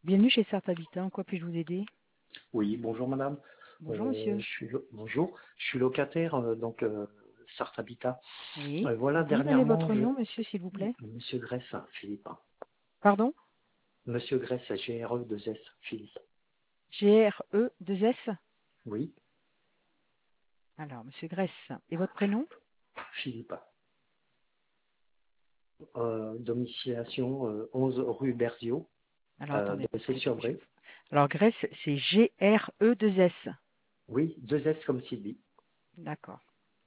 Bienvenue chez Sarthe Habitat. En quoi puis-je vous aider? Oui, bonjour madame. Bonjour monsieur. Bonjour, je suis locataire Sarthe Habitat. Oui. Voilà, Vous pouvez me donner dernièrement, votre nom, monsieur, s'il vous plaît? Monsieur Grèce, Philippe. Pardon? Monsieur Grèce, GRE2S, Philippe. GRE2S? Oui, Alors, monsieur Grèce. Et votre prénom? Philippe. Domiciliation 11 rue Berzio, Alors, attendez, parce que Bessé-sur-Bray. Alors, Grèce, c'est GRE2S. Oui, 2S comme Sylvie. D'accord.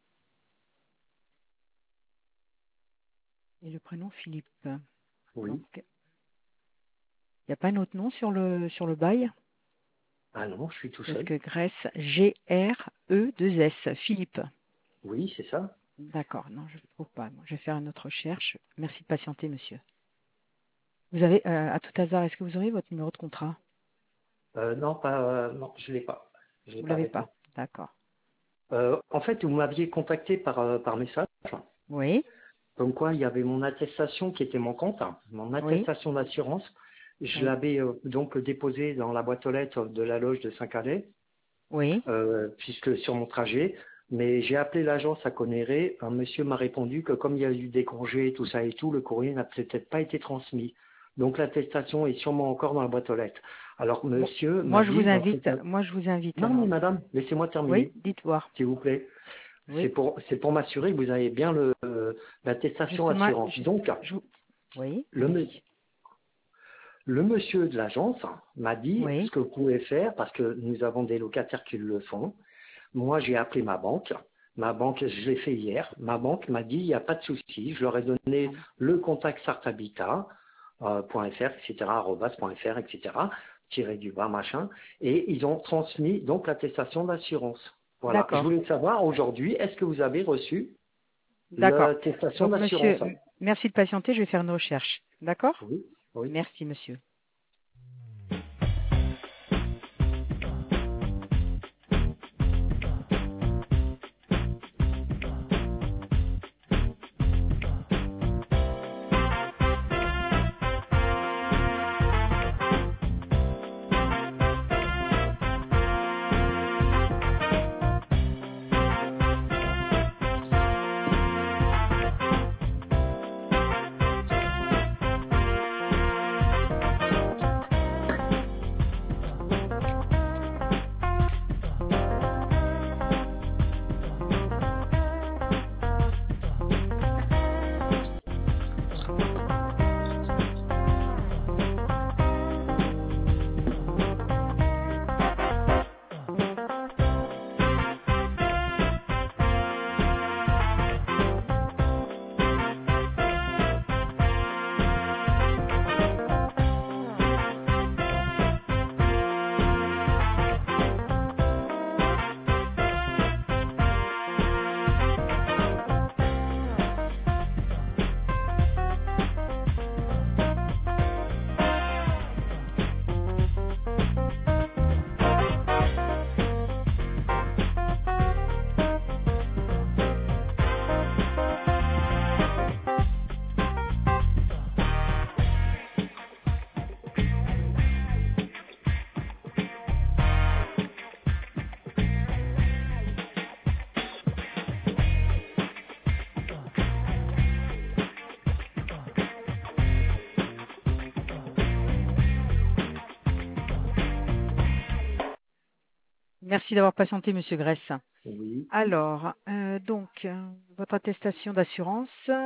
Et le prénom Philippe. Donc, Oui. il n'y a pas un autre nom sur le bail? Ah non, je suis tout Parce seul. que Grèce, GRE2S. Philippe. Oui, c'est ça. D'accord. Non, je ne trouve pas. Bon, je vais faire une autre recherche. Merci de patienter, monsieur. Vous avez, à tout hasard, est-ce que vous auriez votre numéro de contrat? Non, non, je l'ai pas. Je l'ai Vous pas l'avez avec pas. moi. D'accord. En fait, vous m'aviez contacté par message. Oui, Comme quoi, il y avait mon attestation qui était manquante, hein, mon oui, attestation d'assurance. Je oui, l'avais donc déposée dans la boîte aux lettres de la loge de Saint-Calais, oui. puisque sur mon trajet. Mais j'ai appelé l'agence à Conneré. Un monsieur m'a répondu que comme il y a eu des congés, tout ça et tout, le courrier n'a peut-être pas été transmis. Donc l'attestation est sûrement encore dans la boîte aux lettres. Alors Bon, monsieur m'a dit, moi je vous invite non mais alors. madame, laissez-moi Oui, terminer, dites voir. s'il vous plaît. Oui, C'est pour m'assurer que vous avez bien l'attestation justement, assurance. Donc, oui, le, me- allez-y. le monsieur de l'agence m'a dit ce Oui, que vous pouvez faire, parce que nous avons des locataires qui le font. Moi, j'ai appelé ma banque. Ma banque, je l'ai fait hier. Ma banque m'a dit il n'y a pas de souci. Je leur ai donné le contact sarthabitat.fr, etc., arobase.fr, etc., tiré du bas, machin. Et ils ont transmis donc l'attestation d'assurance. Voilà. Je d'accord, voulais savoir aujourd'hui, est-ce que vous avez reçu d'accord. l'attestation Donc d'assurance? monsieur, merci de patienter, je vais faire une recherche. D'accord? Oui, oui. Merci monsieur. Merci d'avoir patienté monsieur Grèce. Oui. Alors, votre attestation d'assurance,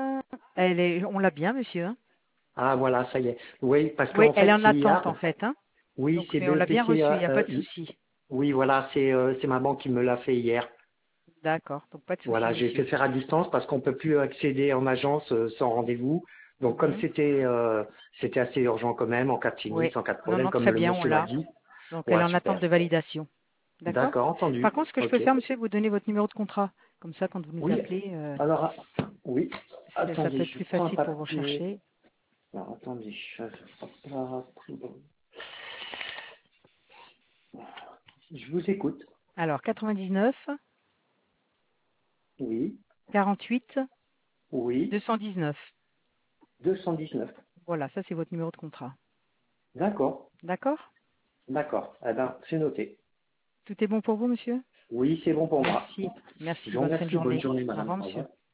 on l'a bien monsieur, hein? Ah voilà, ça y est. Oui, parce Oui, qu'en elle est fait, en il y a, attente en fait, hein? oui, Donc c'est on l'a bien BEPC. reçu, il n'y a pas de souci. Oui, voilà, c'est ma banque qui me l'a fait hier. D'accord, donc pas de souci Voilà, j'ai fait monsieur. faire à distance parce qu'on peut plus accéder en agence sans rendez-vous. Donc comme Mhm. c'était assez urgent quand même, en cas de Oui, sinistre, en cas de non, problème, non, comme très le bien, on monsieur l'a l'a. dit. Donc elle Ouais, est en attente super. de validation. D'accord? D'accord, Par entendu. contre, ce que je peux Ok. faire, monsieur, vous donner votre numéro de contrat. Comme ça, quand vous nous Oui. appelez, Alors, oui. ça Attendez, peut être je plus prends un facile pour vous papier. rechercher. Alors, attendez, hop là. Je vous écoute. Alors, 99 Oui, 48 oui, 219. 219. Voilà, ça c'est votre numéro de contrat. D'accord, D'accord? d'accord. Eh ben, c'est noté. Tout est bon pour vous, monsieur? Oui, c'est bon pour moi. Merci. Je Merci. vous Bonne fin de remercie. Bonne journée. journée, Au madame. revoir, Au monsieur. revoir.